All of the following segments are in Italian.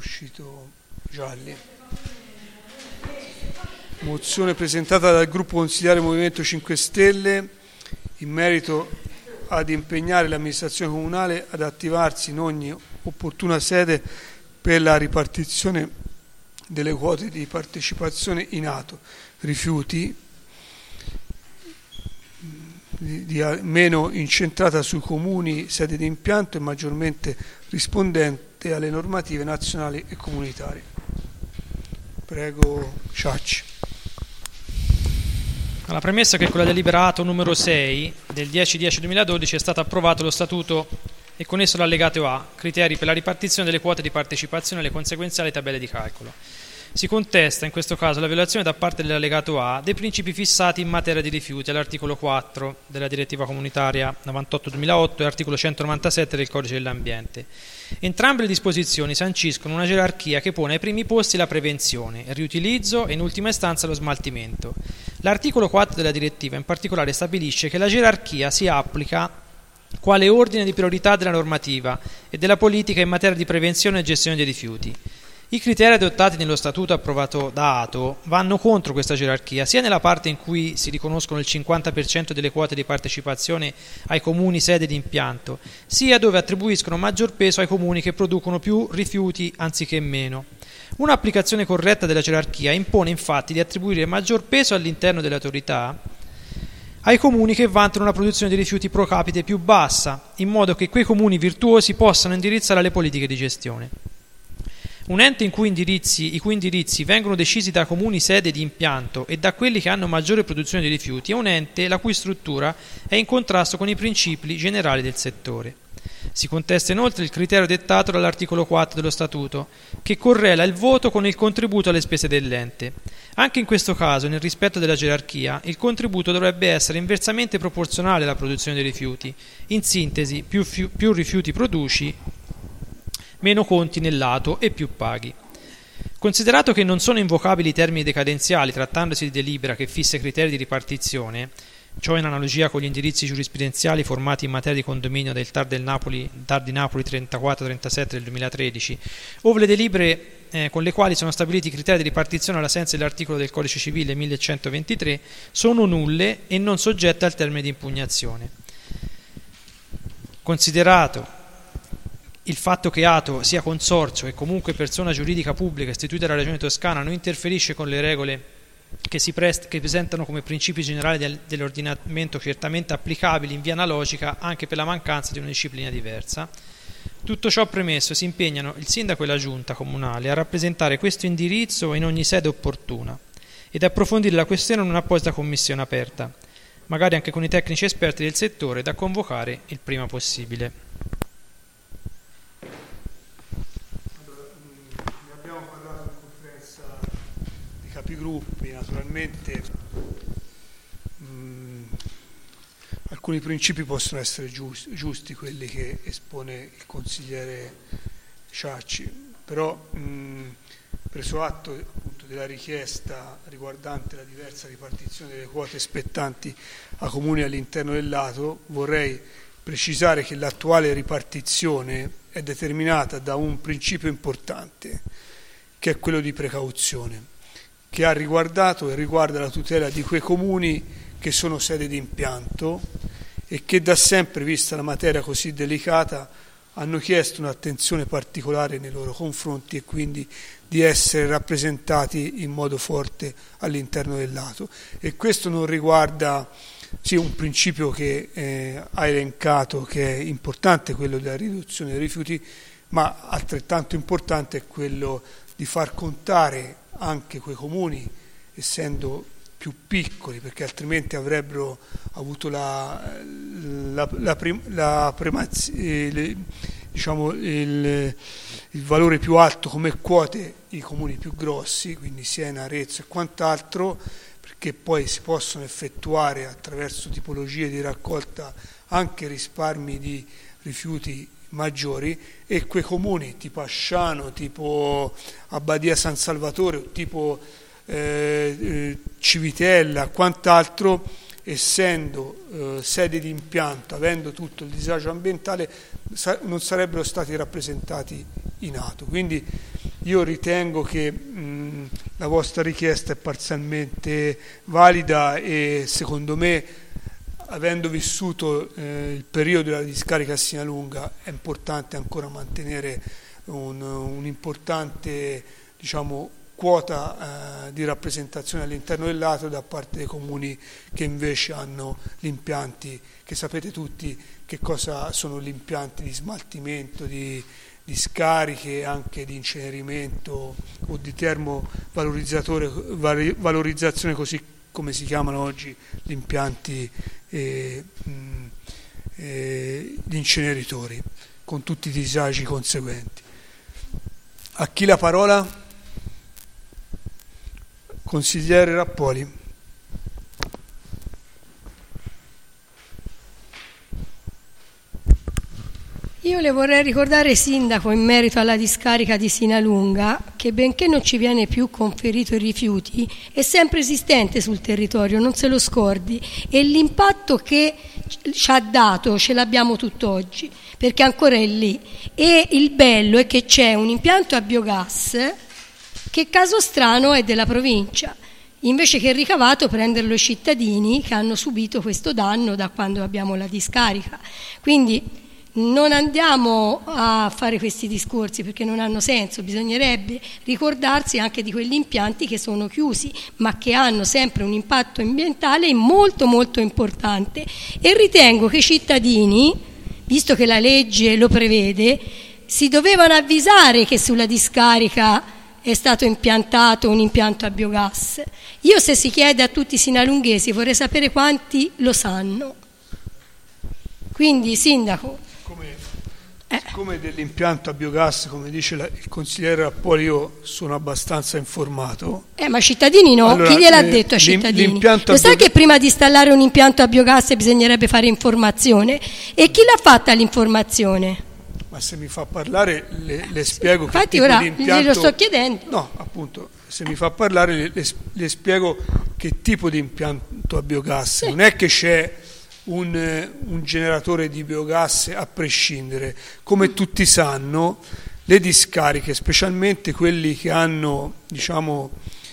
uscito gialli. Mozione presentata dal gruppo consigliare Movimento 5 Stelle in merito ad impegnare l'amministrazione comunale ad attivarsi in ogni opportuna sede per la ripartizione delle quote di partecipazione in atto, rifiuti, meno incentrata sui comuni sede di impianto e maggiormente rispondente alle normative nazionali e comunitarie. Prego, Ciacci. La premessa è che con la deliberato numero 6 del 10/10/2012 è stato approvato lo statuto e con esso l'allegato A, criteri per la ripartizione delle quote di partecipazione e le conseguenziali tabelle di calcolo. Si contesta in questo caso la violazione da parte dell'allegato A dei principi fissati in materia di rifiuti all'articolo 4 della direttiva comunitaria 98/2008 e articolo 197 del codice dell'ambiente. Entrambe le disposizioni sanciscono una gerarchia che pone ai primi posti la prevenzione, il riutilizzo e in ultima istanza lo smaltimento. L'articolo 4 della direttiva in particolare stabilisce che la gerarchia si applica quale ordine di priorità della normativa e della politica in materia di prevenzione e gestione dei rifiuti. I criteri adottati nello statuto approvato da ATO vanno contro questa gerarchia, sia nella parte in cui si riconoscono il 50% delle quote di partecipazione ai comuni sede di impianto, sia dove attribuiscono maggior peso ai comuni che producono più rifiuti anziché meno. Un'applicazione corretta della gerarchia impone infatti di attribuire maggior peso all'interno delle autorità ai comuni che vantano una produzione di rifiuti pro capite più bassa, in modo che quei comuni virtuosi possano indirizzare le politiche di gestione. Un ente i cui indirizzi vengono decisi da comuni sede di impianto e da quelli che hanno maggiore produzione di rifiuti è un ente la cui struttura è in contrasto con i principi generali del settore. Si contesta inoltre il criterio dettato dall'articolo 4 dello Statuto, che correla il voto con il contributo alle spese dell'ente. Anche in questo caso, nel rispetto della gerarchia, il contributo dovrebbe essere inversamente proporzionale alla produzione dei rifiuti. In sintesi, più rifiuti produci, meno conti nel lato e più paghi. Considerato che non sono invocabili i termini decadenziali trattandosi di delibera che fissa i criteri di ripartizione, ciò in analogia con gli indirizzi giurisprudenziali formati in materia di condominio del TAR di Napoli 34-37 del 2013, ove le delibere con le quali sono stabiliti i criteri di ripartizione alla senza dell'articolo del Codice Civile 1123 sono nulle e non soggette al termine di impugnazione. Considerato il fatto che ATO sia consorzio e comunque persona giuridica pubblica istituita dalla Regione Toscana non interferisce con le regole che presentano come principi generali dell'ordinamento certamente applicabili in via analogica anche per la mancanza di una disciplina diversa. Tutto ciò premesso, si impegnano il sindaco e la giunta comunale a rappresentare questo indirizzo in ogni sede opportuna ed approfondire la questione in un'apposita commissione aperta, magari anche con i tecnici esperti del settore, da convocare il prima possibile. Gruppi, naturalmente alcuni principi possono essere giusti, quelli che espone il consigliere Ciacci, però preso atto appunto della richiesta riguardante la diversa ripartizione delle quote spettanti a comuni all'interno del lato, vorrei precisare che l'attuale ripartizione è determinata da un principio importante, che è quello di precauzione, che ha riguardato e riguarda la tutela di quei comuni che sono sede di impianto e che da sempre, vista la materia così delicata, hanno chiesto un'attenzione particolare nei loro confronti e quindi di essere rappresentati in modo forte all'interno del lato. E questo non riguarda un principio che ha elencato, che è importante, quello della riduzione dei rifiuti, ma altrettanto importante è quello di far contare anche quei comuni, essendo più piccoli, perché altrimenti avrebbero avuto il valore più alto come quote i comuni più grossi, quindi Siena, Arezzo e quant'altro, perché poi si possono effettuare attraverso tipologie di raccolta anche risparmi di rifiuti maggiori, e quei comuni tipo Asciano, tipo Abbadia San Salvatore, tipo Civitella, quant'altro, essendo sedi di impianto, avendo tutto il disagio ambientale, non sarebbero stati rappresentati in atto. Quindi io ritengo che la vostra richiesta è parzialmente valida e secondo me, avendo vissuto il periodo della discarica a Sinalunga, è importante ancora mantenere un'importante, diciamo, quota di rappresentazione all'interno del lato da parte dei comuni che invece hanno gli impianti, che sapete tutti che cosa sono gli impianti di smaltimento, di scariche, anche di incenerimento o di termovalorizzazione, così come si chiamano oggi gli impianti, gli inceneritori, con tutti i disagi conseguenti. A chi la parola? Consigliere Rappoli. Io le vorrei ricordare, Sindaco, in merito alla discarica di Sinalunga, che benché non ci viene più conferito i rifiuti, è sempre esistente sul territorio, non se lo scordi, e l'impatto che ci ha dato ce l'abbiamo tutt'oggi, perché ancora è lì. E il bello è che c'è un impianto a biogas che, caso strano, è della provincia, invece che ricavato prenderlo i cittadini che hanno subito questo danno da quando abbiamo la discarica. Quindi non andiamo a fare questi discorsi perché non hanno senso, bisognerebbe ricordarsi anche di quegli impianti che sono chiusi ma che hanno sempre un impatto ambientale molto molto importante, e ritengo che i cittadini, visto che la legge lo prevede, si dovevano avvisare che sulla discarica è stato impiantato un impianto a biogas. Io, se si chiede a tutti i sinalunghesi, vorrei sapere quanti lo sanno. Quindi, Sindaco, come dell'impianto a biogas, come dice il consigliere Rappoli, io sono abbastanza informato. Ma i cittadini no, allora, chi gliel'ha detto ai cittadini? Lo sai che prima di installare un impianto a biogas bisognerebbe fare informazione? E chi l'ha fatta l'informazione? Ma se mi fa parlare le spiego. Infatti che tipo ora di impianto... glielo sto chiedendo. No, appunto, se mi fa parlare le spiego che tipo di impianto a biogas. Sì. Non è che c'è un generatore di biogas a prescindere. Come tutti sanno, le discariche, specialmente quelli che hanno, diciamo,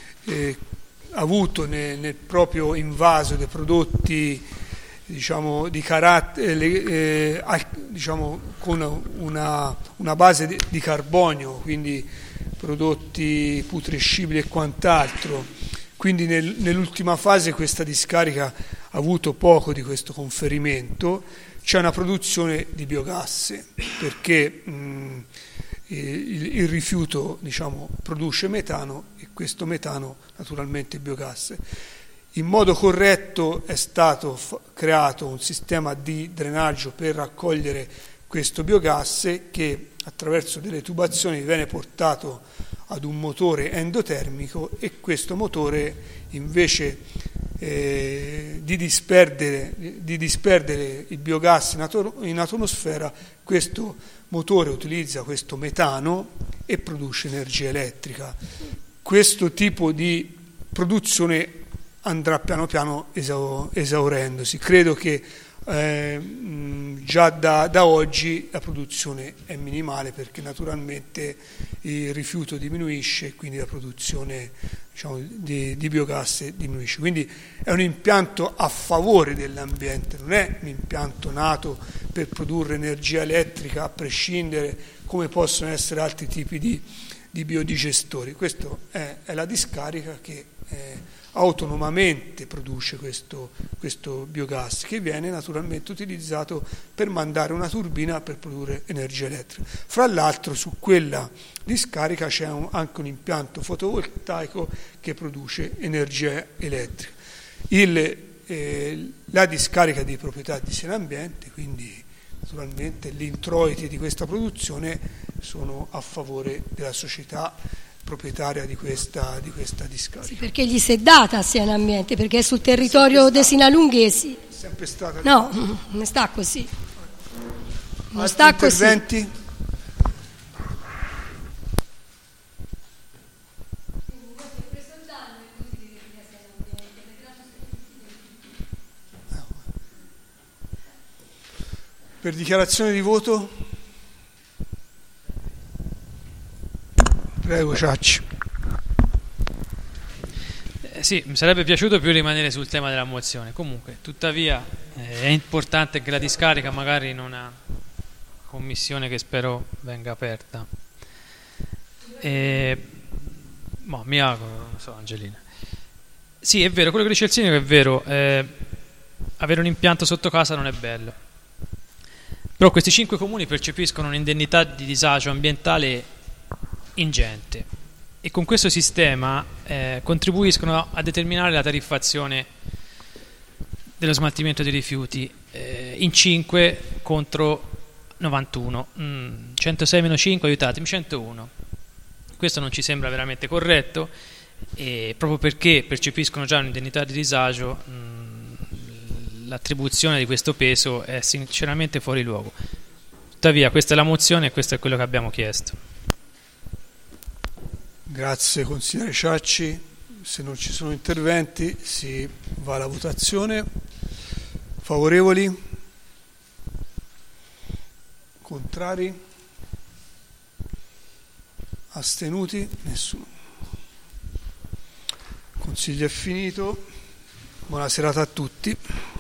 avuto nel proprio invaso dei prodotti, diciamo, di carattere, diciamo, con una base di carbonio, quindi prodotti putrescibili e quant'altro. Quindi nell'ultima fase questa discarica ha avuto poco di questo conferimento. C'è una produzione di biogas perché il rifiuto, diciamo, produce metano e questo metano naturalmente è biogas. In modo corretto è stato creato un sistema di drenaggio per raccogliere questo biogas che attraverso delle tubazioni viene portato ad un motore endotermico, e questo motore, invece di disperdere il biogas in atmosfera, questo motore utilizza questo metano e produce energia elettrica. Questo tipo di produzione andrà piano piano esaurendosi. Credo che già da oggi la produzione è minimale, perché naturalmente il rifiuto diminuisce e quindi la produzione, diciamo, di biogas diminuisce. Quindi è un impianto a favore dell'ambiente, non è un impianto nato per produrre energia elettrica a prescindere, come possono essere altri tipi di biodigestori. Questa è la discarica che autonomamente produce questo biogas, che viene naturalmente utilizzato per mandare una turbina per produrre energia elettrica. Fra l'altro su quella discarica c'è anche un impianto fotovoltaico che produce energia elettrica. La discarica di proprietà di Senambiente, quindi naturalmente gli introiti di questa produzione sono a favore della società proprietaria di questa discarica. Sì, perché gli si è data a Senambiente, perché è sul territorio dei sinalunghesi. Sempre stata. No, non sta così. Non Altri sta interventi? Così. Per dichiarazione di voto? Prego, Ciacci. Sì, mi sarebbe piaciuto più rimanere sul tema della mozione. Comunque, tuttavia, è importante che la discarica magari in una commissione che spero venga aperta. Mi auguro, non so, Angelina. Sì, è vero, quello che dice il sindaco è vero. Avere un impianto sotto casa non è bello. Però questi 5 comuni percepiscono un'indennità di disagio ambientale ingente e con questo sistema contribuiscono a determinare la tariffazione dello smaltimento dei rifiuti in 5 contro 91, 106 meno 5, aiutatemi, 101. Questo non ci sembra veramente corretto, e proprio perché percepiscono già un'indennità di disagio, l'attribuzione di questo peso è sinceramente fuori luogo. Tuttavia questa è la mozione e questo è quello che abbiamo chiesto. Grazie consigliere Ciacci. Se non ci sono interventi si va alla votazione. Favorevoli? Contrari? Astenuti? Nessuno. Il consiglio è finito. Buona serata a tutti.